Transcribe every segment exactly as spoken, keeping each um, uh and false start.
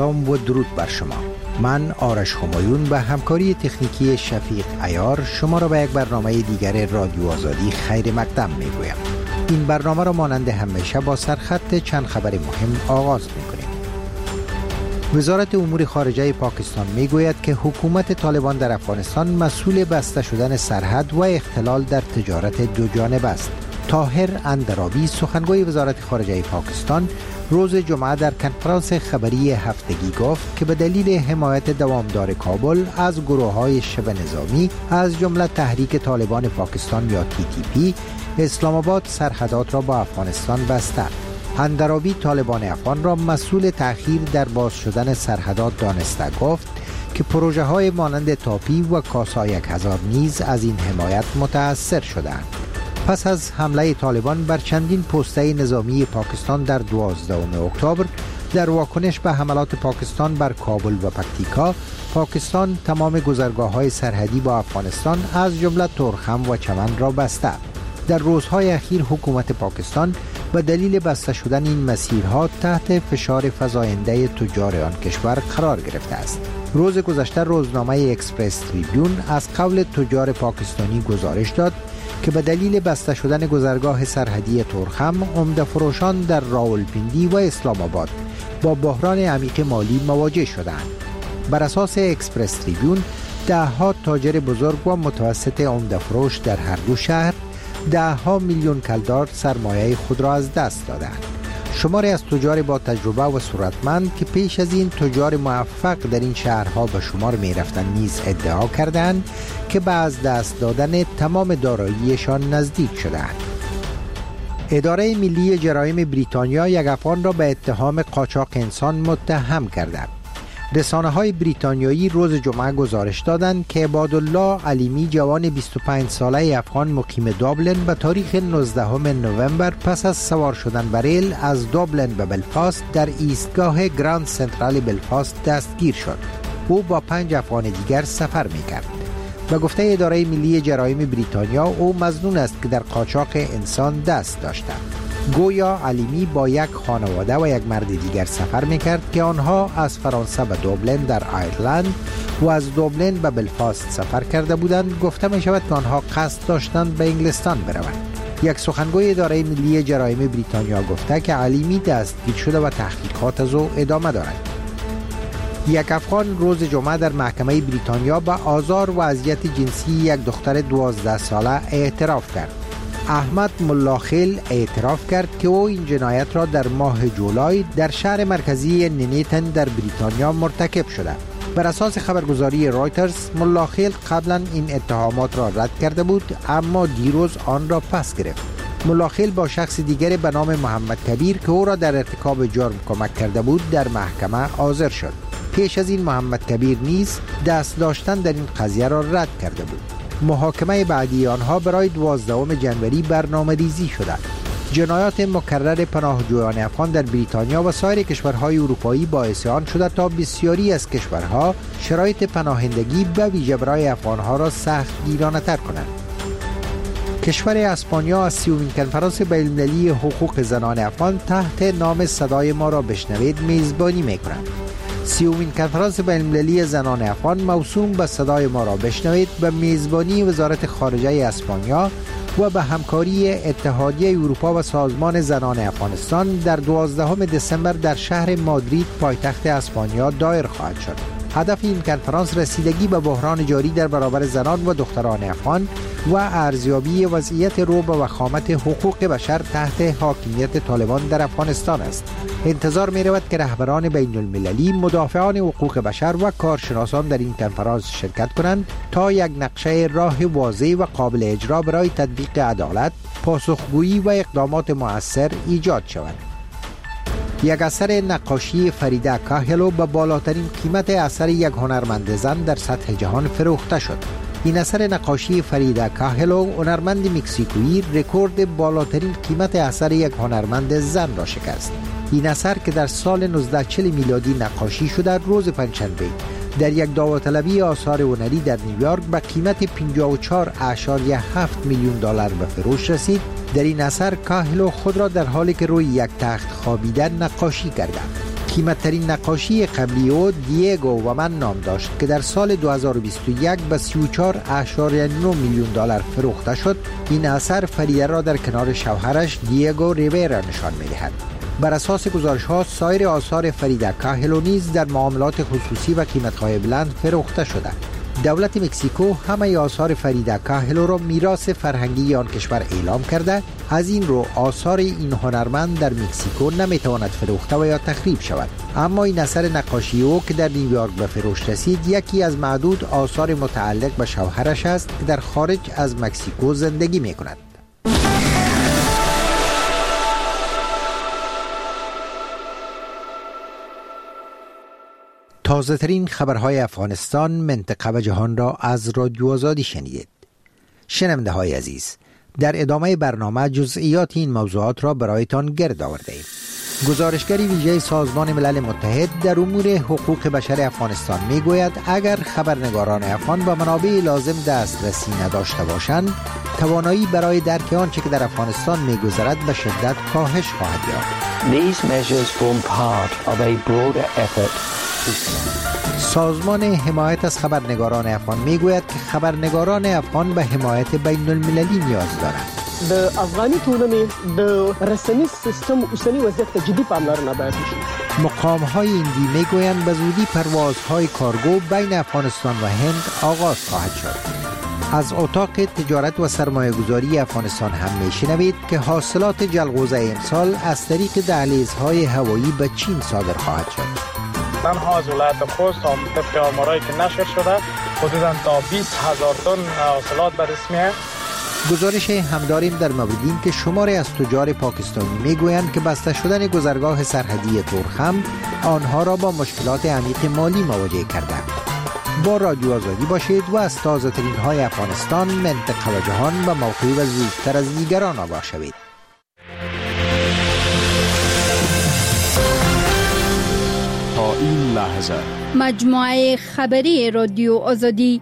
سلام و درود بر شما. من آرش همایون به همکاری تکنیکی شفیق عیار شما را به یک برنامه دیگر رادیو آزادی خیر مقدم می گویم. این برنامه را مانند همیشه با سرخط چند خبر مهم آغاز می کنیم. وزارت امور خارجه پاکستان می گوید که حکومت طالبان در افغانستان مسئول بسته شدن سرحد و اختلال در تجارت دو جانبه است. طاهر اندرابی سخنگوی وزارت خارجه پاکستان روز جمعه در کنفرانس خبری هفتگی گفت که به دلیل حمایت دوامدار کابل از گروه‌های شبه نظامی از جمله تحریک طالبان پاکستان یا تی تی پی، اسلام آباد سرحدات را با افغانستان بسته. اندرابی طالبان افغان را مسئول تأخیر در باز شدن سرحدات دانسته گفت که پروژه های مانند تاپی و کاسا یک هزار نیز از این حمایت متأثر شدند. پس از حمله طالبان بر چندین پسته نظامی پاکستان در دوازدهم اکتبر در واکنش به حملات پاکستان بر کابل و پکتیکا، پاکستان تمام گذرگاه‌های سرحدی با افغانستان از جمله تورخم و چمن را بسته. در روزهای اخیر حکومت پاکستان به دلیل بسته شدن این مسیرها تحت فشار فزاینده تجار آن کشور قرار گرفته است. روز گذشته روزنامه اکسپرس تریبیون از قول تجار پاکستانی گزارش داد که به دلیل بسته شدن گذرگاه سرحدی تورخم، عمده فروشان در راولپیندی و اسلام آباد با بحران عمیق مالی مواجه شدند. بر اساس اکسپرس تریبیون، ده ها تاجر بزرگ و متوسط عمده فروش در هر دو شهر ده ها میلیون کلدار سرمایه خود را از دست دادند. شماری از تجار با تجربه و ثروتمند که پیش از این تجار موفق در این شهرها به شمار می رفتند نیز ادعا کردند که به از دست دادن تمام داراییشان نزدیک شدند. اداره ملی جرایم بریتانیا یک افغان را به اتهام قاچاق انسان متهم کرده. رسانه‌های بریتانیایی روز جمعه گزارش دادند که عبادالله علیمی جوان بیست و پنج ساله افغان مقیم دابلن به تاریخ نوزدهم نوامبر پس از سوار شدن بر ریل از دابلن به بلفاست در ایستگاه گراند سنترال بلفاست دستگیر شد. او با پنج افغان دیگر سفر می‌کرد. به گفته اداره ملی جرایم بریتانیا، او مظنون است که در قاچاق انسان دست داشته. گویا علیمی با یک خانواده و یک مرد دیگر سفر میکرد که آنها از فرانسه به دوبلن در آیرلند و از دوبلن به بلفاست سفر کرده بودند. گفته می شود که آنها قصد داشتند به انگلستان بروند. یک سخنگوی اداره ملی جرایم بریتانیا گفته که علیمی دستگیر شده و تحقیقات از او ادامه دارد. یک افغان روز جمعه در محکمه بریتانیا به آزار و اذیت جنسی یک دختر دوازده ساله اعتراف کرد. احمد ملاخیل اعتراف کرد که او این جنایت را در ماه جولای در شهر مرکزی نینیتن در بریتانیا مرتکب شده. بر اساس خبرگزاری رایترز، ملاخیل قبلا این اتهامات را رد کرده بود، اما دیروز آن را پس گرفت. ملاخیل با شخص دیگر به نام محمد کبیر که او را در ارتکاب جرم کمک کرده بود در محکمه حاضر شد. پیش از این محمد کبیر نیز دست داشتن در این قضیه را رد کرده بود. محاکمه بعدی آنها برای دوازدهم ژانویه برنامه ریزی شده. جنایات مکرر پناهجویان افغان در بریتانیا و سایر کشورهای اروپایی باعث آن شده تا بسیاری از کشورها شرایط پناهندگی به ویژه برای افغانها را سخت گیرانه‌تر کنند. کشور اسپانیا از سیومین کنفرانس بین‌المللی حقوق زنان افغان تحت نام صدای ما را بشنوید میزبانی می‌کند. سیومین کنفرانس بین‌المللی زنان افغان موسوم به صدای ما را بشنوید به میزبانی وزارت خارجه اسپانیا و به همکاری اتحادیه اروپا و سازمان زنان افغانستان در دوازدهم دسامبر در شهر مادرید پایتخت اسپانیا دایر خواهد شد. هدف این کنفرانس رسیدگی به بحران جاری در برابر زنان و دختران افغان و ارزیابی وضعیت رعب و وخامت حقوق بشر تحت حاکمیت طالبان در افغانستان است. انتظار می رود که رهبران بین المللی، مدافعان حقوق بشر و کارشناسان در این کنفرانس شرکت کنند تا یک نقشه راه واضح و قابل اجرا برای تطبیق عدالت، پاسخگویی و اقدامات مؤثر ایجاد شود. یک اثر نقاشی فریده کاهلو به بالاترین قیمت اثر یک هنرمند زن در سطح جهان فروخته شد. این اثر نقاشی فریده کاهلو، هنرمند مکزیکویی، رکورد بالاترین قیمت اثر یک هنرمند زن را شکست. این اثر که در سال نوزده چهل میلادی نقاشی شده، روز پنجشنبه در یک داوطلبی آثار هنری در نیویورک به قیمت پنجاه و چهار اشاریه هفت میلیون دلار به فروش رسید. در این اثر کاهلو خود را در حالی که روی یک تخت خوابیده نقاشی کرده. قیمت‌ترین نقاشی قبلی او دیگو و من نام داشت که در سال دو هزار و بیست و یک به سی و چهار اشاریه نه میلیون دلار فروخته شد. این اثر فریده را در کنار شوهرش دیگو ریویرا نشان می‌دهد. بر اساس گزارش‌ها سایر آثار فریده کاهلو نیز در معاملات خصوصی و قیمت‌های بلند فروخته شده. دولت مکزیکو همه آثار فریده کاهلو را میراث فرهنگی آن کشور اعلام کرده. از این رو آثار این هنرمند در مکزیکو نمیتواند فروخته و یا تخریب شود. اما این اثر نقاشی او که در نیویورک به فروش رسید یکی از معدود آثار متعلق به شوهرش است که در خارج از مکزیکو زندگی میکند. تازه ترین خبرهای افغانستان، منطقه و جهان را از رادیو آزادی شنیدید. شنونده های عزیز، در ادامه برنامه جزئیات این موضوعات را برایتان گرد آورده ایم. گزارشگری ویژه سازمان ملل متحد در امور حقوق بشر افغانستان می گوید اگر خبرنگاران افغان به منابع لازم دسترسی نداشته باشند، توانایی برای درک آنچه که در افغانستان می گذرد به شدت کاهش خواهد یافت. These measures form part of a broader effort. سازمان حمایت از خبرنگاران افغان می گوید که خبرنگاران افغان به حمایت بین المللی نیاز دارند. د افغاني ټولنې د رسنیز سیستم اوسنی وضعیت ته جدي پاملرنه باید وشي. مقام‌های هندی می‌گویند به زودی پروازهای کارگو بین افغانستان و هند آغاز خواهد شد. از اتاق تجارت و سرمایه‌گذاری افغانستان هم می‌شنوید که حاصلات جلغوزه امسال از طریق دهلیزهای هوایی به چین صادر خواهد شد. تنها از ولایت خوست طبق آمارایی که نشر شده حدوداً تا بیست هزار تن حاصلات به رسمیه. گزارش هم داریم در مورد این که شماری از تجار پاکستانی میگویند که بسته شدن گذرگاه سرحدی تورخم آنها را با مشکلات عمیق مالی مواجه کرده. با رادیو آزادی باشید و از تازه ترین های افغانستان، منطقه و جهان به موقعی و زودتر از دیگران آگاه شوید. تا این لحظه مجموعه خبری رادیو آزادی.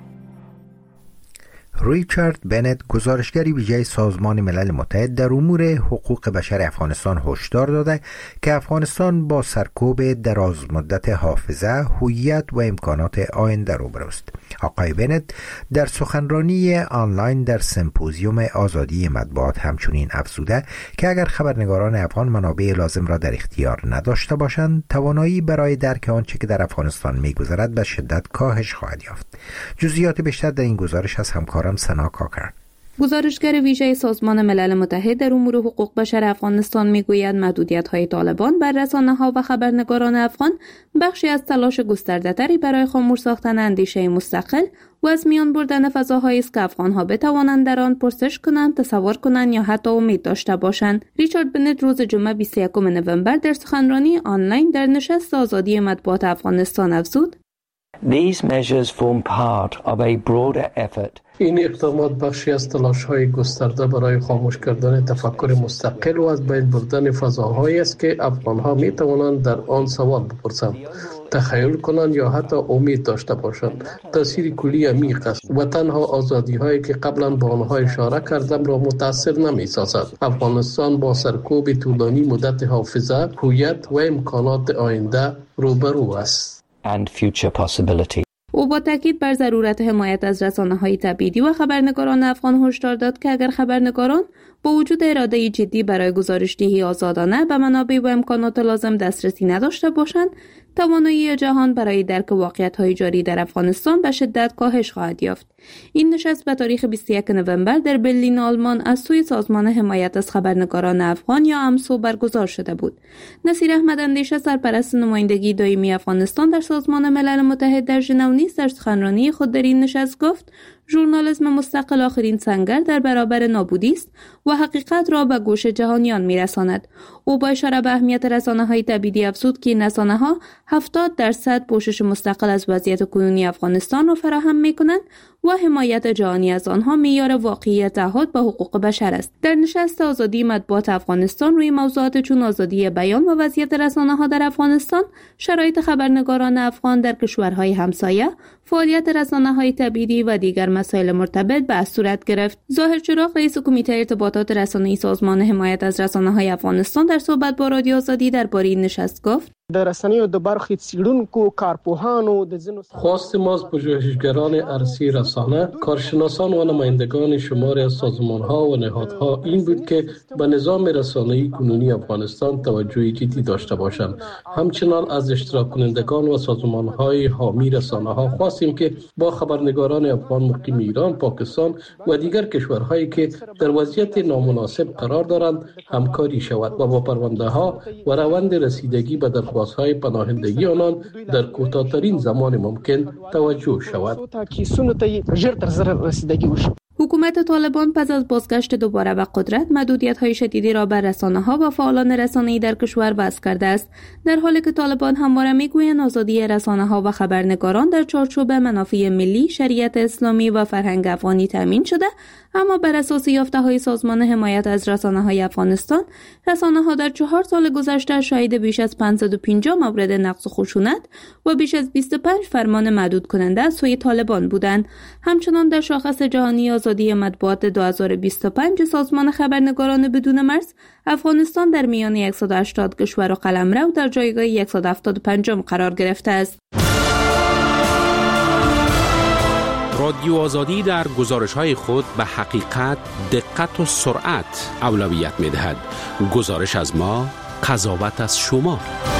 ریچارد بنت، گزارشگری ویژه سازمان ملل متحد در امور حقوق بشر افغانستان، هشدار داده که افغانستان با سرکوب دراز مدت حافظه، هویت و امکانات آینده روبرو است. آقای بنت در سخنرانی آنلاین در سمپوزیوم آزادی مطبوعات همچنین افزوده که اگر خبرنگاران افغان منابع لازم را در اختیار نداشته باشند، توانایی برای درک آنچه که در افغانستان می‌گذرد به شدت کاهش خواهد یافت. جزئیات بیشتر در این گزارش از همکارم سنا کاکر. گزارشگر ویژه سازمان ملل متحد در امور حقوق بشر افغانستان میگوید محدودیت‌های طالبان بر رسانه‌ها و خبرنگاران افغان بخشی از تلاش گسترده‌تری برای خاموش ساختن اندیشه مستقل و از میان بردن فضاهایی است که افغان‌ها بتوانند در آن پرسش کنند، تصور کنند یا حتی امید داشته باشند. ریچارد بنت روز جمعه بیست و یکم نوامبر در سخنرانی آنلاین در نشست آزادی مطبوعات افغانستان افزود: These measures form part of a broader effort. این اقدامات بخشی از تلاش‌های گسترده برای خاموش کردن تفکر مستقل و از بین بردن فضاهایی است که افغان‌ها می‌توانند در آن سوال بپرسند، تخیل کنند یا حتی امید داشته باشند. تأثیر کلی عمیق است و تنها آزادی‌هایی که قبلا به آنها اشاره کردم را متأثر نمی‌سازد. افغانستان با سرکوب طولانی مدت حافظه، هویت و امکانات آینده روبرو است. And future possibility. او با تاکید بر ضرورت حمایت از رسانه‌های تبعیدی و خبرنگاران افغان هشدار داد که اگر خبرنگاران با وجود اراده جدی برای گزارش‌دهی آزادانه به منابع و امکانات لازم دسترسی نداشته باشند، توانایی جهان برای درک واقعیت‌های جاری در افغانستان به شدت کاهش خواهد یافت. این نشست به تاریخ بیست و یکم نوامبر در برلین آلمان از سوی سازمان حمایت از خبرنگاران افغان یا امسو برگزار شده بود. نصیر احمد اندیشه، سرپرست نمایندگی دائمی افغانستان در سازمان ملل متحد در ژنو نیز در سخنرانی خود در این نشست گفت: ژورنالیسم مستقل آخرین سنگر در برابر نابودی است و حقیقت را به گوش جهانیان میرساند. او با اشاره به اهمیت رسانه‌های تبعیدی افزود که این رسانه‌ها هفتاد درصد پوشش مستقل از وضعیت کنونی افغانستان را فراهم می‌کنند و حمایت جهانی از آنها معیار واقعی تعهد به حقوق بشر است. در نشست آزادی مطبوعات افغانستان روی موضوعات چون آزادی بیان و وضعیت رسانه‌ها در افغانستان، شرایط خبرنگاران افغان در کشورهای همسایه، فعالیت رسانه‌های تبعیدی و دیگر مسائل مرتبط بحث صورت گرفت. ظاهر چراغ، رئیس کمیته ارتباطات رسانه‌ای سازمان حمایت از رسانه‌های افغانستان، در صحبت با رادیو آزادی درباره این نشست گفت: د رسنیو د برخې څیړونکو کارپوهانو د ځینو خواست ما از پژوهشگران ارسی رسانه، کارشناسان و نمایندگان شماری از سازمان‌ها و نهادها این بود که به نظام رسانه‌ای کنونی افغانستان توجه جدی داشته باشند. همچنان از اشتراک کنندگان و سازمان‌های حامی رسانه‌ها خواستیم که با خبرنگاران افغان مقیم ایران، پاکستان و دیگر کشورهایی که در وضعیت نامناسب قرار دارند همکاری شود و با پرونده‌ها و روند رسیدگی به درخواست‌های پناهندگی آنان در کوتاه‌ترین زمان ممکن توجه شود. حکومت طالبان پس از بازگشت دوباره به قدرت محدودیت‌های شدیدی را بر رسانه‌ها و فعالان رسانه‌ای در کشور وضع کرده است، در حالی که طالبان همواره می‌گویند آزادی رسانه‌ها و خبرنگاران در چارچوب منافع ملی، شریعت اسلامی و فرهنگ افغانی تامین شده، اما بر اساس یافته‌های سازمان حمایت از رسانه‌های افغانستان، رسانه‌ها در چهار سال گذشته شاهد بیش از پانصد و پنجاه مورد نقض خشونت و بیش از بیست و پنج فرمان محدود کننده از سوی طالبان بودند. همچنان در شاخص جهانی آزادی مطبوعات دو هزار و بیست و پنج سازمان خبرنگاران بدون مرز، افغانستان در میان صد و هشتاد کشور و قلمرو در جایگاه صد و هفتاد و پنج قرار گرفته است. رادیو آزادی در گزارش‌های خود به حقیقت، دقت و سرعت اولویت می‌دهد. گزارش از ما، قضاوت از شما.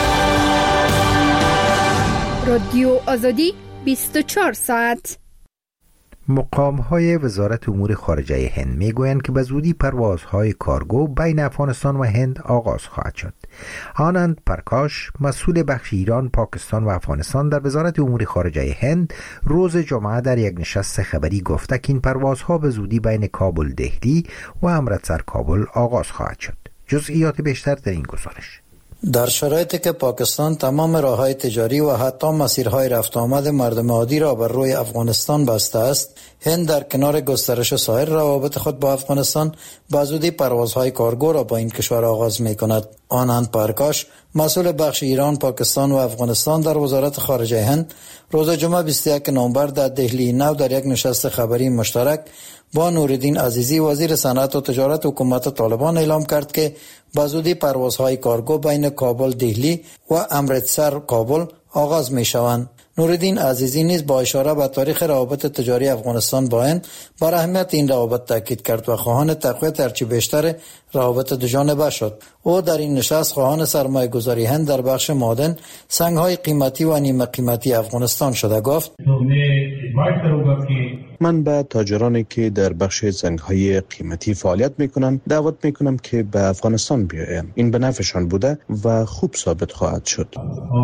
رادیو آزادی بیست و چهار ساعت. مقام‌های وزارت امور خارجه هند می‌گویند که به زودی پروازهای کارگو بین افغانستان و هند آغاز خواهد شد. آنند پرکاش، مسئول بخش ایران، پاکستان و افغانستان در وزارت امور خارجه هند، روز جمعه در یک نشست خبری گفته که این پروازها به زودی بین کابل دهلی و امرتسر کابل آغاز خواهد شد. جزئیات بیشتر در این گزارش. در شرایطی که پاکستان تمام راه‌های تجاری و حتی مسیرهای رفت آمد مردم عادی را بر روی افغانستان بسته است، هند در کنار گسترش سایر روابط خود با افغانستان به زودی پروازهای کارگو را با این کشور آغاز می‌کند. آنند پرکاش، مسئول بخش ایران، پاکستان و افغانستان در وزارت خارجه هند، روز جمعه بیست و یک نوامبر در دهلی نو در یک نشست خبری مشترک با نوردین عزیزی وزیر صنعت و تجارت حکومت طالبان اعلام کرد که به زودی پروازهای کارگو بین کابل دهلی و امرتسر کابل آغاز می شوند. نوردین عزیزی نیز با اشاره به تاریخ روابط تجاری افغانستان با هند بر اهمیت این روابط تاکید کرد و خواهان تقویت هرچه بیشتر روابط دو جانبه شد. او در این نشست خواهان سرمایه گذاری هند در بخش معدن، سنگ‌های قیمتی و نیمه قیمتی افغانستان شده گفت: من به تاجرانی که در بخش سنگ‌های قیمتی فعالیت می‌کنند دعوت می‌کنم که به افغانستان بیایند. این به نفعشان بوده و خوب ثابت خواهد شد.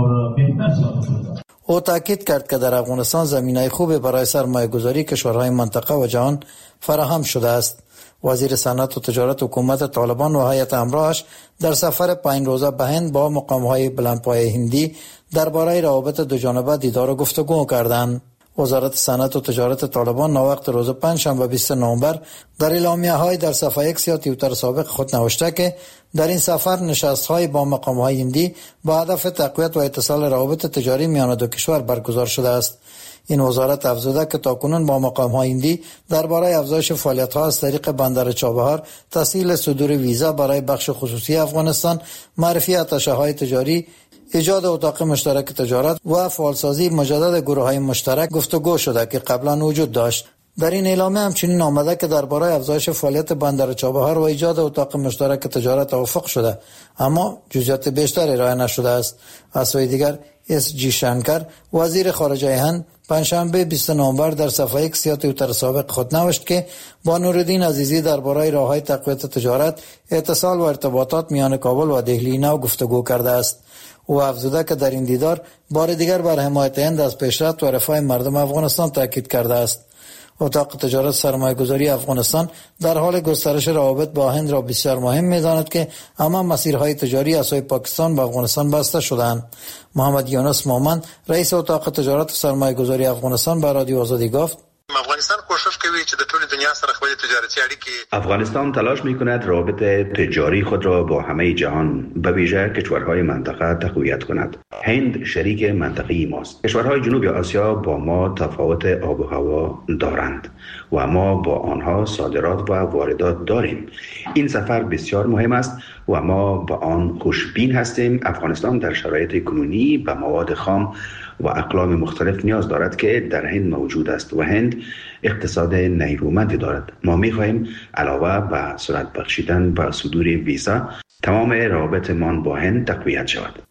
او تاکید کرد که در افغانستان زمینه خوبی برای سرمایه گذاری کشورهای منطقه و جهان فراهم شده است. وزیر صنعت و تجارت حکومت طالبان و هیئت همراهش در سفر پنج روزه به هند با مقام‌های بلندپایه هندی درباره روابط دو جانبه دیدار و گفتگو کردند. وزارت صنعت و تجارت طالبان ناوقت روز پنجشنبه بیست نوامبر در اعلامیه‌های در صفحه ایکس یا توییتر سابق خود نوشته که در این سفر نشست‌های با مقام‌های هندی با هدف تقویت و اتصال روابط تجاری میان دو کشور برگزار شده است. این وزارت افزوده که تاکنون با مقام‌های هندی درباره افزایش فعالیت‌ها از طریق بندر چابهار، تسهیل صدور ویزا برای بخش خصوصی افغانستان، معرفی آتشه‌های تجاری، ایجاد اتاق مشترک تجارت و فعالسازی مجدد گروه‌های مشترک گفتگو شده که قبلا وجود داشت. در این اعلامیه همچنین آمده که درباره افزایش فعالیت بندر چابهار و ایجاد اتاق مشترک تجارت توافق شده، اما جزئیات بیشتری ارائه نشده است. از سوی دیگر اس جی شنکر وزیر خارجه هند پنجشنبه بیست نوامبر در صفحه ایکس یا توییتر سابق خود نوشت که با نوردین عزیزی درباره راه‌های تقویت تجارت، اتصال و ارتباطات میان کابل و دهلی نو گفتگو کرده است. او افزوده که در این دیدار بار دیگر بر حمایت هند از پیشرفت و رفاه مردم افغانستان تاکید کرده است. اتاق تجارت سرمایه‌گذاری افغانستان در حال گسترش روابط با هند را بسیار مهم می‌داند که اما مسیرهای تجاری از سوی پاکستان به افغانستان بسته شدند. محمد یونس مومن رئیس اتاق تجارت سرمایه‌گذاری افغانستان به رادیو آزادی گفت: افغانستان کوشش کوي چې د ټول دنیا سره خپل تجارتي اړیکې افغانستان تلاش می‌کند رابطه تجاری خود را با همه جهان به ویژه کشورهای منطقه تقویت کند. هند شریک منطقه‌ای ماست. کشورهای جنوب آسیا با ما تفاوت آب و هوا دارند و ما با آنها صادرات و واردات داریم. این سفر بسیار مهم است و ما با آن خوشبین هستیم. افغانستان در شرایط کنونی به مواد خام و اقلام مختلف نیاز دارد که در هند موجود است و هند اقتصاد نیرومندی دارد. ما می‌خواهیم علاوه بر سرعت بخشیدن به صدور ویزا تمام روابطمان با هند تقویت شود.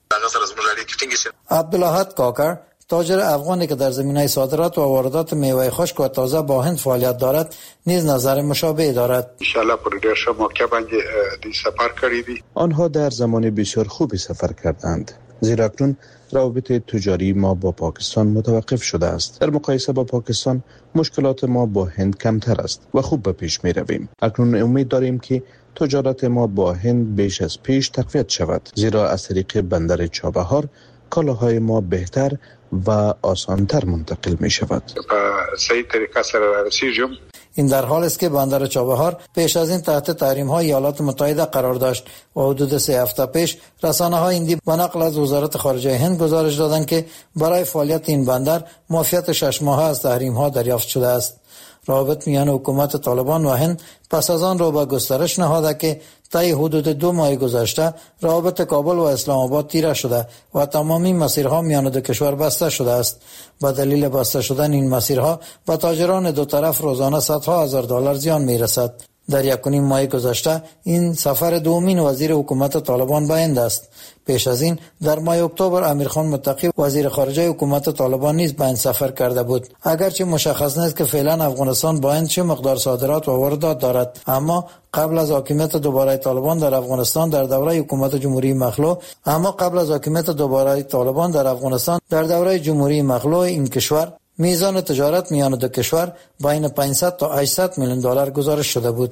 عبدالاحد کاکر، تاجر افغانی که در زمینه صادرات و واردات میوه خشک و تازه با هند فعالیت دارد، نیز نظر مشابه دارد. ان شاء الله پر ډیر ښه موقع باندې د سفر کړی دي. آنها در زمان بسیار خوبی سفر کردند. زیرا اکنون روابط تجاری ما با پاکستان متوقف شده است. در مقایسه با پاکستان مشکلات ما با هند کمتر است و خوب به پیش می رویم. اکنون امید داریم که تجارت ما با هند بیش از پیش تقویت شود، زیرا از طریق بندر چابهار کالاهای ما بهتر و آسانتر منتقل می شود. صحیح طریقه سره رسیدیم. این در حال است که بندر چابهار پیش از این تحت تحریم‌های ایالات متحده قرار داشت و حدود سه هفته پیش رسانه‌های هندی به نقل از وزارت خارجه هند گزارش دادند که برای فعالیت این بندر معافیت شش ماهه از تحریم‌ها دریافت شده است. روابط میان حکومت طالبان و هند پس از آن رو به گسترش نهاده که طی حدود دو ماه گذشته روابط کابل و اسلام آباد تیره شده و تمامی مسیرها میان دو کشور بسته شده است. به دلیل بسته شدن این مسیرها به تاجران دو طرف روزانه صدها هزار دلار زیان میرسد. در یک و نیم ماه گذشته این سفر دومین وزیر حکومت طالبان به هند است. پیش از این در ماه اکتبر امیرخان متقی وزیر خارجه حکومت طالبان نیز به هند سفر کرده بود. اگرچه مشخص نیست که فعلا افغانستان با هند چه مقدار صادرات و واردات دارد، اما قبل از حاکمیت دوباره طالبان در افغانستان در دوره حکومت جمهوری مخلوع اما قبل از حاکمیت دوباره طالبان در افغانستان در دوره جمهوری مخلوع این کشور میزان تجارت میان دو کشور بین پانصد تا هشتصد میلیون دلار گزارش شده بود.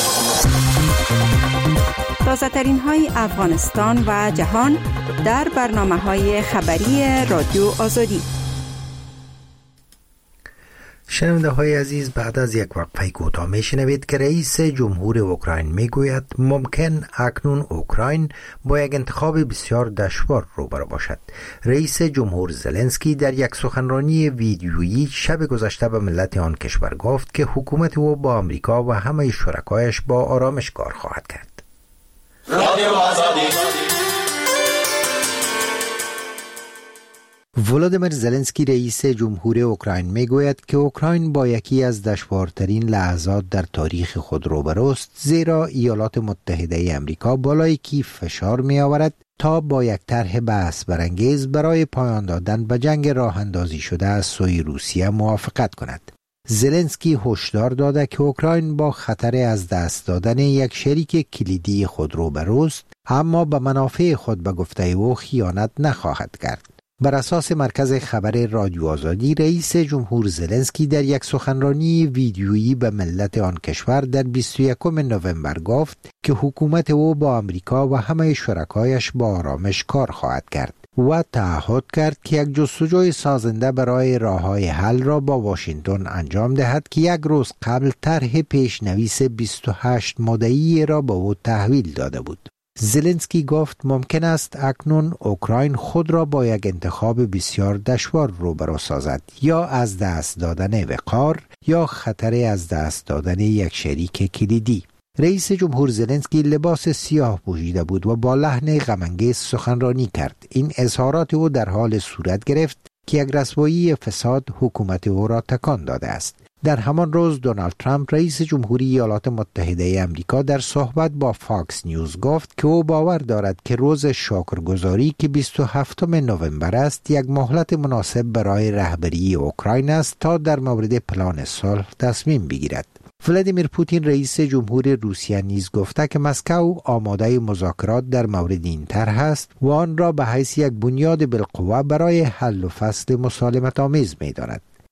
تازه ترین های افغانستان و جهان در برنامه های خبری رادیو آزادی. شنونده های عزیز، بعد از یک وقفه کوتاه میشنوید که رئیس جمهور اوکراین میگوید ممکن اکنون اوکراین با یک انتخاب بسیار دشوار روبرو باشد. رئیس جمهور زلنسکی در یک سخنرانی ویدیویی شب گذشته به ملت آن کشور گفت که حکومت او با آمریکا و همه شرکایش با آرامش کار خواهد کرد. رادیو آزادی. ولادیمیر زلنسکی رئیس جمهور اوکراین میگوید که اوکراین با یکی از دشوارترین لحظات در تاریخ خود روبروست، زیرا ایالات متحده آمریکا بالای کیف فشار می آورد تا با یک طرح بحث برانگیز برای پایان دادن به جنگ راه اندازی شده از سوی روسیه موافقت کند. زلنسکی هشدار داده که اوکراین با خطر از دست دادن یک شریک کلیدی خود روبروست، اما به منافع خود به گفته او خیانت نخواهد کرد. بر اساس مرکز خبر رادیو آزادی، رئیس جمهور زلنسکی در یک سخنرانی ویدیویی به ملت آن کشور در بیست و یکم نوامبر گفت که حکومت او با آمریکا و همه شرکایش با آرامش کار خواهد کرد و تعهد کرد که یک جستجوی سازنده برای راه‌های حل را با واشنگتن انجام دهد که یک روز قبل طرح پیشنویس بیست و هشت ماده‌ای را به او تحویل داده بود. زلنسکی گفت ممکن است اکنون اوکراین خود را با یک انتخاب بسیار دشوار روبرو سازد، یا از دست دادن وقار یا خطر از دست دادن یک شریک کلیدی. رئیس جمهور زلنسکی لباس سیاه پوشیده بود و با لحن غم‌انگیز سخنرانی کرد. این اظهارات او در حال صورت گرفت که یک رسوایی فساد حکومت او را تکان داده است. در همان روز دونالد ترامپ رئیس جمهوری ایالات متحده آمریکا در صحبت با فاکس نیوز گفت که او باور دارد که روز شکرگزاری که بیست و هفتم نوامبر است یک مهلت مناسب برای رهبری اوکراین است تا در مورد پلان صلح تصمیم بگیرد. ولادیمیر پوتین رئیس جمهور روسیه نیز گفته که مسکو آماده مذاکرات در مورد این طرح است و آن را به حیث یک بنیاد بالقوه برای حل و فصل مسالمت آمیز می‌داند.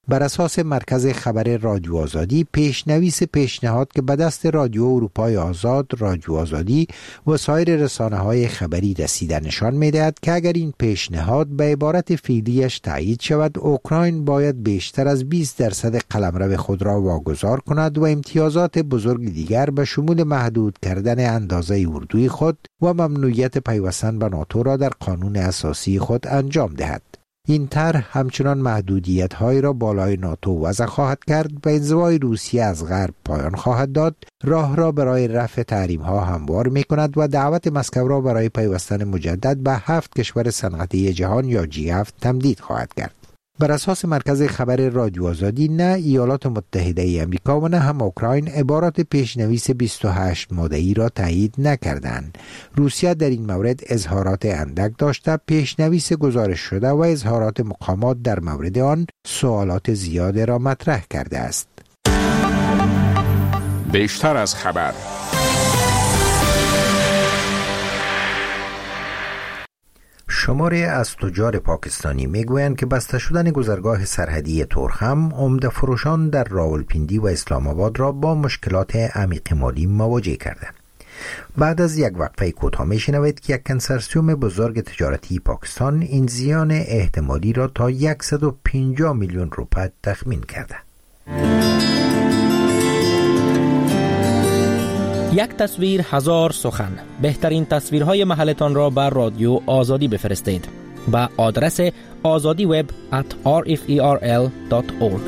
بر اساس مرکز خبر رادیو آزادی، پیشنویس پیشنهاد که به دست رادیو اروپای آزاد، رادیو آزادی و سایر رسانه‌های خبری رسیده نشان می‌دهد که اگر این پیشنهاد به عبارت فعلیش تایید شود، اوکراین باید بیشتر از بیست درصد قلمرو خود را واگذار کند و امتیازات بزرگ دیگر به شمول محدود کردن اندازه اردوی خود و ممنوعیت پیوستن به ناتو را در قانون اساسی خود انجام دهد. این طرح همچنان محدودیت‌هایی را بالای ناتو وضع خواهد کرد، به انزوای روسیه از غرب پایان خواهد داد، راه را برای رفع تحریم‌ها هموار می‌کند و دعوت مسکو را برای پیوستن مجدد به هفت کشور صنعتی جهان یا جی هفت تمدید خواهد کرد. بر اساس مرکز خبر رادیو آزادی، نه ایالات متحده ای امریکا و نه هم اوکراین عبارات پیشنویس بیست و هشت ماده‌ای را تایید نکردند. روسیه در این مورد اظهارات اندک داشته، پیشنویس گزارش شده و اظهارات مقامات در مورد آن سوالات زیاد را مطرح کرده است. بیشتر از خبر. شماری از تجار پاکستانی میگویند که بسته شدن گذرگاه سرحدی تورخم، عمده فروشان در راولپیندی و اسلام آباد را با مشکلات عمیق مالی مواجه کردند. بعد از یک وقفه کوتاه میشنوید که یک کنسرسیوم بزرگ تجارتی پاکستان این زیان احتمالی را تا صد و پنجاه میلیون روپیه تخمین کرده. یک تصویر هزار سخن. بهترین تصویرهای محلتان را بر رادیو آزادی بفرستید با آدرس آزادی وب ات آر اف ای آر ال دات اورگ.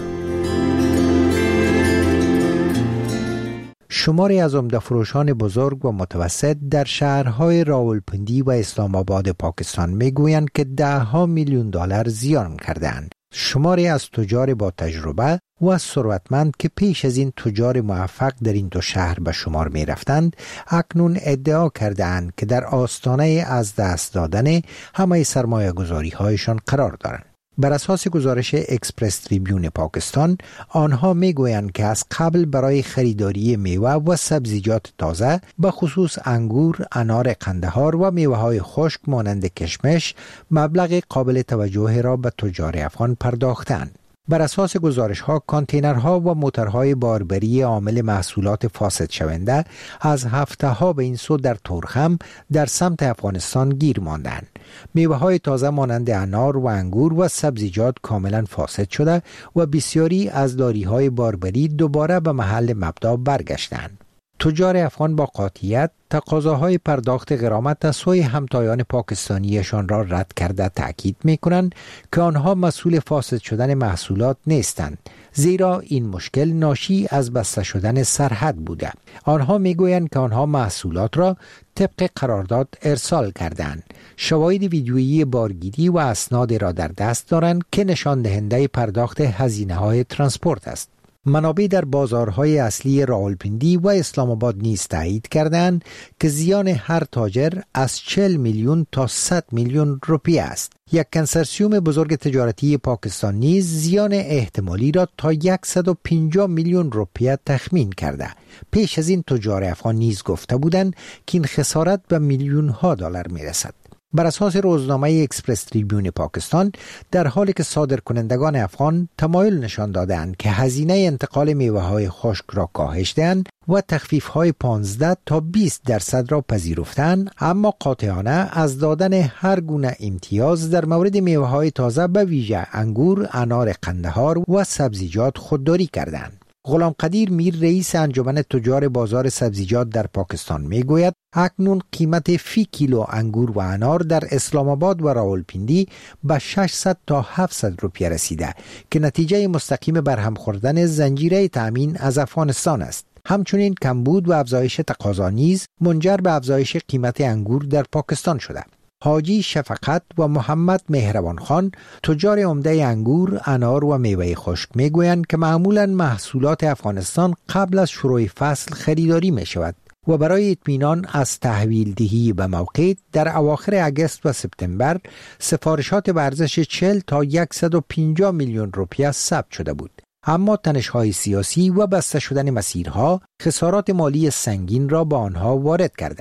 شماری از عمده فروشان بزرگ و متوسط در شهرهای راولپیندی و اسلام آباد پاکستان میگویند که ده ها میلیون دلار زیان کردند. شماری از تجار با تجربه و ثروتمند که پیش از این تجار موفق در این دو شهر به شمار می رفتند، اکنون ادعا کردند که در آستانه از دست دادن همه سرمایه گذاری هایشان قرار دارند. بر اساس گزارش اکسپرس تریبیون پاکستان، آنها می گویند که از قبل برای خریداری میوه و سبزیجات تازه، به خصوص انگور، انار قندهار و میوه های خشک مانند کشمش، مبلغ قابل توجه را به تجار افغان پرداختند. بر اساس گزارش ها، کانتینرها و موترهای باربری عامل محصولات فاسد شونده از هفته ها به این سو در تورخم در سمت افغانستان گیر ماندند. میوه های تازه مانند انار و انگور و سبزیجات کاملا فاسد شده و بسیاری از لاری های باربری دوباره به محل مبدا برگشتند. تجار افغان با قاطعیت تقاضاهای پرداخت غرامت از سوی همتایان پاکستانیشان را رد کرده تأکید می‌کنند که آنها مسئول فاسد شدن محصولات نیستند، زیرا این مشکل ناشی از بسته شدن سرحد بوده. آنها میگویند که آنها محصولات را طبق قرارداد ارسال کردند. شواهد ویدیویی بارگیری و اسناد را در دست دارند که نشان دهنده پرداخت هزینه‌های ترانسپورت است. منابع در بازارهای اصلی راولپیندی و اسلام آباد نیز تایید کردند که زیان هر تاجر از چهل میلیون تا صد میلیون روپیه است. یک کنسرسیوم بزرگ تجارتی پاکستان نیز زیان احتمالی را تا صد و پنجاه میلیون روپیه تخمین کرده. پیش از این تجار افغان نیز گفته بودند که این خسارت به میلیون ها دلار میرسد. بر اساس روزنامه اکسپرس تریبیون پاکستان، در حالی که صادرکنندگان افغان تمایل نشان دادند که هزینه انتقال میوه‌های خشک را کاهش دهند و تخفیف‌های پانزده تا بیست درصد را پذیرفتند، اما قاطعانه از دادن هر گونه امتیاز در مورد میوه‌های تازه به ویژه انگور، انار قندهار و سبزیجات خودداری کردند. غلام قدیر میر، رئیس انجمن تجار بازار سبزیجات در پاکستان میگوید اکنون قیمت فی کیلو انگور و انار در اسلام آباد و راولپیندی به ششصد تا هفتصد روپیه رسیده که نتیجه مستقیم برهم خوردن زنجیره تامین از افغانستان است. همچنین کمبود و افزایش تقاضا نیز منجر به افزایش قیمت انگور در پاکستان شده. حاجی شفقت و محمد مهربان خان، تجار عمده انگور، انار و میوه خشک میگویند که معمولاً محصولات افغانستان قبل از شروع فصل خریداری می شود و برای اطمینان از تحویل دهی به موقع در اواخر اگست و سپتامبر سفارشات به ارزش چهل تا صد و پنجاه میلیون روپیه ثبت شده بود. اما تنش‌های سیاسی و بسته شدن مسیرها خسارات مالی سنگین را به آنها وارد کرده.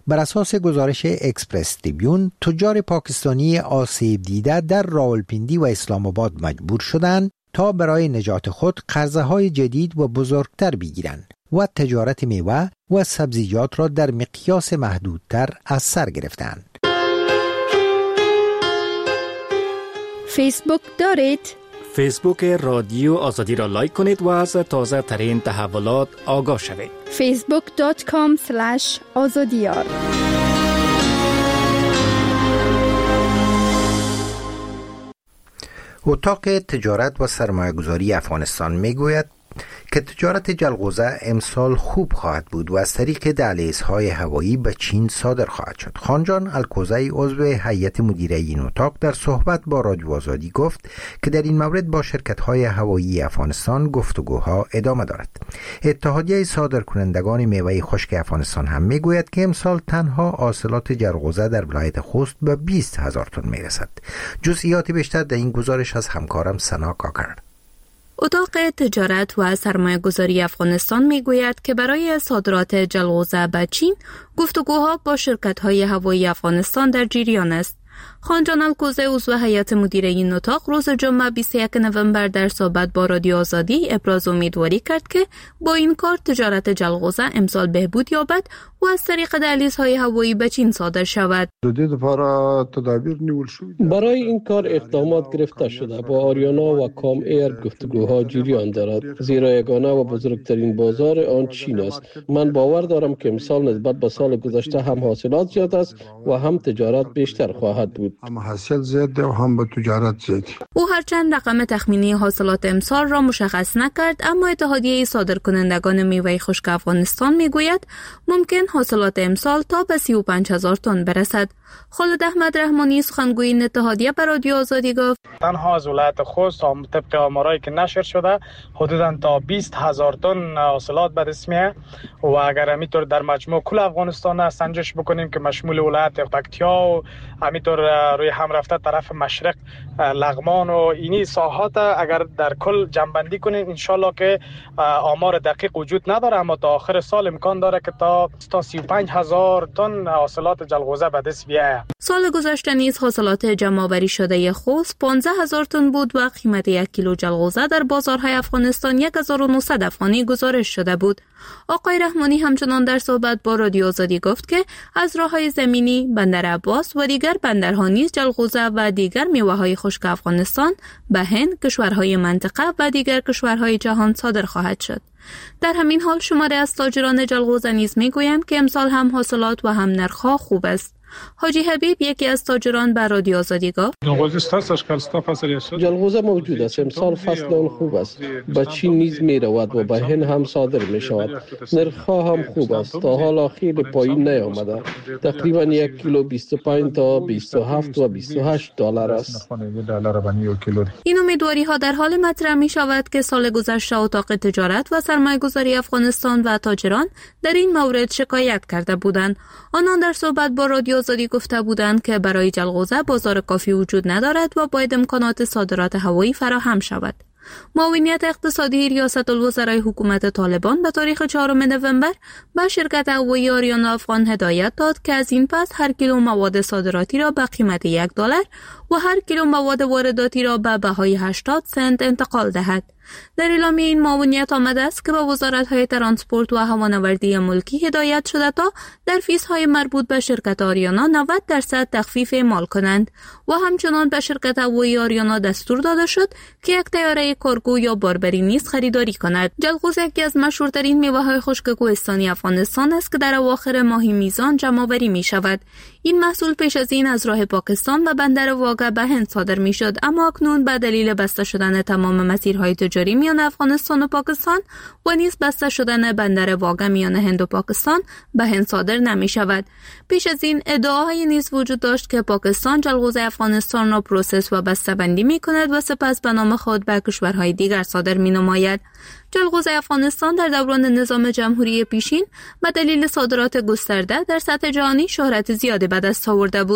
بر اساس گزارش اکسپرس تریبیون، تجار پاکستانی آسیب دیده در راولپیندی و اسلام آباد مجبور شدند تا برای نجات خود قرضه‌های جدید و بزرگتر بگیرند و تجارت میوه و سبزیجات را در مقیاس محدودتر از سر گرفتند. فیسبوک دارید؟ فیسبوک رادیو آزادی را لایک کنید و از تازه ترین تحولات آگاه شوید. فیسبوک دات کام اسلش آزادیار. اتاق تجارت و سرمایه‌گذاری افغانستان میگوید که تجارت جلغوزه امسال خوب خواهد بود و از طریق دهلیزهای هوایی به چین صادر خواهد شد. خانجان الکوزی عضو هیئت مدیره این اتاق در صحبت با رادیو آزادی گفت که در این مورد با شرکت‌های هوایی افغانستان گفتگوها ادامه دارد. اتحادیه صادرکنندگان میوه خشک افغانستان هم میگوید که امسال تنها حاصلات جلغوزه در ولایت خوست به بیست هزار تن میرسد. جزئیات بیشتر در این گزارش از همکارم سنا کاکر. اتاق تجارت و سرمایه‌گذاری افغانستان میگوید که برای صادرات جلغوزه به چین گفتگوها با شرکت‌های هوایی افغانستان در جریان است. خانجان الکوزی عضو هیئت مدیره این اتاق روز جمعه بیست و یکم نوامبر در صحبت با رادیو آزادی ابراز امیدواری کرد که با این کار تجارت جلغوزه امسال بهبود یابد و از طریق دهلیزهای هوایی به چین صادر شود. برای این کار اقدامات گرفته شده. با آریانا و کام ایر گفتگوها جریان دارد، زیرا یگانه و بزرگترین بازار آن چین است. من باور دارم که امسال نسبت به سال گذشته هم حاصلات زیاد است و هم تجارت بیشتر خواهد بود. هم حاصل زیاد و هم به تجارت زیاد. او هرچند رقم تخمینی حاصلات امسال را مشخص نکرد، اما اتحادیه صادرکنندگان میوه خشک افغانستان میگوید ممکن حاصلات امسال تا به سی و پنج هزار تن برسد. خالد احمد رحمانی سخنگوی این اتحادیه به رادیو آزادی گفت تنها از ولایت خوست طبق آمارایی که نشر شده حدوداً تا بیست هزار تن حاصلات به دست میاد و اگر همینطور در مجموع کل افغانستان سنجش بکنیم که مشمول ولایت پکتیا و همینطور روی هم رفته طرف مشرق لغمان و اینی ساحات اگر در کل جمع‌بندی کنیم انشالله که آمار دقیق وجود نداره، اما تا آخر سال امکان داره که تا تا سی و پنج هزار تن حاصلات جلغوزه به دست بیاید. سال گذشته نیز حاصلات جمع‌آوری شده خوست پانزده هزار تن بود و قیمت یک کیلو جلغوزه در بازارهای افغانستان یک هزار و نهصد افغانی گزارش شده بود. آقای رحمانی همچنان در صحبت با رادیو آزادی گفت که از راه‌های زمینی بندر عباس و دیگر بندرها نیز جلغوزه و دیگر میوه‌های خشک افغانستان به هند، کشورهای منطقه و دیگر کشورهای جهان صادر خواهد شد. در همین حال شماره از تاجران جلغوزه نیز میگویند که امسال هم حاصلات و هم نرخ‌ها خوب است. حاجی حبیب یکی از تاجران بر رادیو آزادی گفت جلغوزه موجود است. امسال فصل آن خوب است. به چین نیز می رود و به هند هم صادر می شود. نرخ‌ها هم خوب است. تا حالا خیلی پایین نیامده. تقریبا یک کیلو بیست و پنج تا بیست و هفت و بیست و هشت دلار است. این امیدواری ها در حال مطرح می شود که سال گذشته اتاق تجارت و سرمایه‌گذاری افغانستان و تاجران در این مورد شکایت کرده بودند. آنان در صحبت با رادیو آزادی گفته بودند که برای جلغوزه بازار کافی وجود ندارد و باید امکانات صادرات هوایی فراهم شود. معاونیت اقتصادی ریاست الوزرای حکومت طالبان به تاریخ چهارم نوامبر به شرکت هوایی آریانا افغان هدایت داد که از این پس هر کیلو مواد صادراتی را به قیمت یک دلار و هر کیلو مواد وارداتی را به بهای هشتاد سنت انتقال دهد. در اعلامی این معاونیت آمده است که به وزارت‌های ترانسپورت و هوانوردی ملکی هدایت شده تا در فیس‌های مربوط به شرکت آریانا نود درصد تخفیف اعمال کنند و همچنان به شرکت هوایی آریانا دستور داده شد که یک طیاره کارگو یا باربری نیز خریداری کند. جلغوزه یکی از مشهورترین میوه‌های خشک کوهستانی افغانستان است که در اواخر ماه میزان جمع‌آوری می‌شود. این محصول پیش از این از راه پاکستان و بندر واگه به هند صادر می‌شد، اما اکنون به دلیل بسته شدن تمام مسیرهای تجاری میان افغانستان و پاکستان و نیز بسته شدن بندر واگه میان هند و پاکستان به هند صادر نمی شود. پیش از این ادعاهای نیز وجود داشت که پاکستان جلغوزه افغانستان را پروسس و بسته بندی می کند و سپس به نام خود به کشورهای دیگر صادر می نماید. جلغوزه افغانستان در دوران نظام جمهوری پیشین به دلیل صادرات گسترده در سطح جهانی شهرت زیادی به دست آورده بود.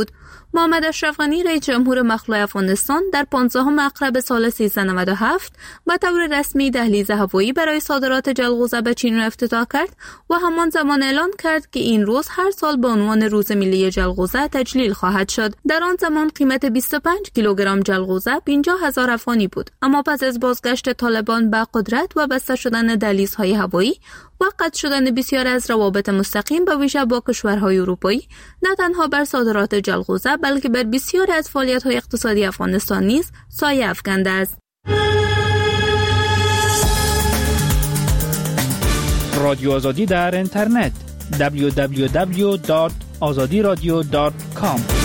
محمد اشرف غنی رئیس جمهور مخلوع افغانستان در پانزدهم مقرب سال سیزده نود و هفت به طور رسمی دهلیز هوایی برای صادرات جلغوزه به چین را افتتاح کرد و همان زمان اعلان کرد که این روز هر سال به عنوان روز ملی جلغوزه تجلیل خواهد شد. در آن زمان قیمت بیست و پنج کیلوگرم جلغوزه پنجاه هزار افغانی بود، اما پس از بازگشت طالبان به قدرت و بسته شدن دهلیزهای هوایی و قطع شدن بسیار از روابط مستقیم به ویژه با کشورهای اروپایی، نه تنها بر صادرات جلغوزه بلکه بر بسیاری از فعالیت‌های اقتصادی افغانستان نیز سایه افکنده است. رادیو آزادی در اینترنت دبلیو دبلیو دبلیو دات آزادی رادیو دات کام